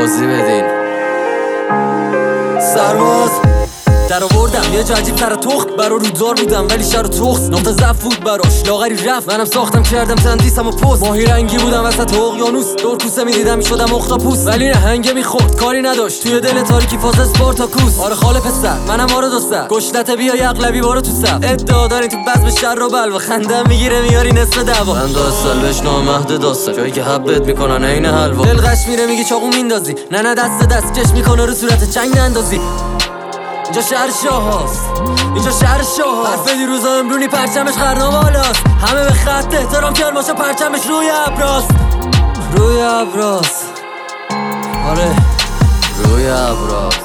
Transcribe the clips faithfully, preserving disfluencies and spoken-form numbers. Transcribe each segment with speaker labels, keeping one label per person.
Speaker 1: توضیح بدین. سرباز در آوردم یه جا عجیب تر تخت برا رودزار بودم ولی شر و تخت نقطه ضعف بود براش لاغری رفت منم ساختم کردم تندیسم و پست ماهی رنگی بودم وسط اقیانوس دور کوسه میدیدم میشدم اختاپوس ولی نه هنگه میخورد کاری نداشت توی دل تاریکی فاز اسپارتاکوس آره خاله پسر منم آره دوسته گشنته بیا اغلبی بارو تو صف ادعا دارین تو بزم شر و بلوا خندم میگیره میاری نصف دوا من دو سال بهش نامهد داستان جایی که حبت میکنن عین حلوا دلغش میره میگی چاقو میندازی نه نه دست دست کش میکنه رو صورت چنگ نندازی اینجا شهر شاه هست اینجا شهر شاه هست حرف دیروزا امرونی پرچمش خرنا بالاست همه به خط احترام کرد باشه پرچمش روی ابراست روی ابراست آره روی ابراست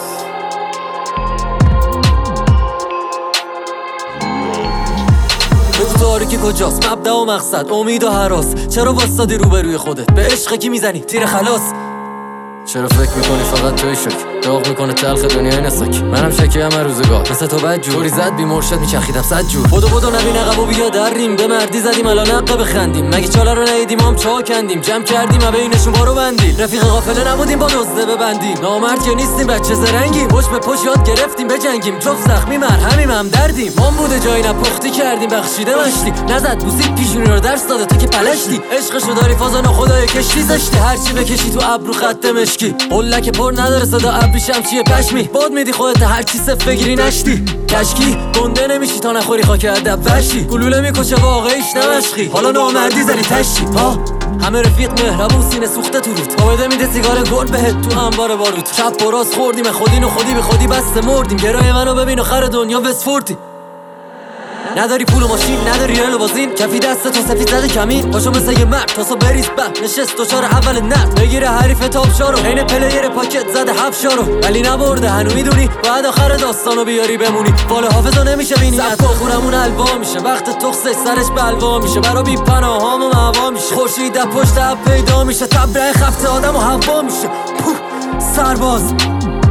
Speaker 1: بگو تاریکی کجاست مبدأ و مقصد امید و هراس چرا واسطادی روبروی خودت به عشق کی میزنی تیر خلاص چرا فکر میکنی فقط توی شک داغ میکنه تلخ دنیای نسک منم شکی همه روزگار مثل تو بد جوری زد بی مرشد میچرخیدم صد جور بدو بدو نبین عقب و بیا در ریم به مردی زدیم الان عقب بخندیم مگه چاله رو ندیدیم هم چا کندیم جمع کردیم و بینشون بارو بندیم رفیق قافله نبودیم با دزده ببندیم نامرد که نیستیم بچه زرنگیم پشت به پشت یاد گرفتیم بجنگیم جفت زخمی مرهمیم هم دردیم مام بوده جایی نپختی کردیم بخشیده مشتی نزد بوسید پیشونی رو درس داده تو که پلشتی عشقشو داری فازانو خدای کشتی زشتی هر چی بکشی تو ابرو خط مشکی قلک پر نداره صدا ابری شمشی پشمی باد میدی خودت هر چی صف بگیری نشتی کشکی گنده نمیشی تا نخوری خاک ادب وشی گلوله میکشه واقعیش نمشقی حالا نامردی زدی تشتی ها همه رفیق مهربون سینه سوخته تو رود تا بده میده سیگار گل بهت تو انبار بارود چپ و راست خوردیم خودین و خودی به خودی بسته مردیم گرای منو ببین آخر دنیا وسفورتی نداری پول و ماشین نداری ریل و بازین کفی دست تو سفید زده کمین پاشو مثل یه مرد تاسو بریز بک نشست دوچار اول نرد بگیره حریف تاپشارو عین پلیر پاکت زده هفشارو ولی نبرده هنو میدونی باید آخر داستانو بیاری بمونی فال حافظا نمیشه بینی سبکا خورمون الوا میشه وقت تخصش سرش بلوا میشه برا بی پناهام و معوا میشه خورشید در پشت اب پیدا میشه تبره خفته آدم و هوا میشه سرباز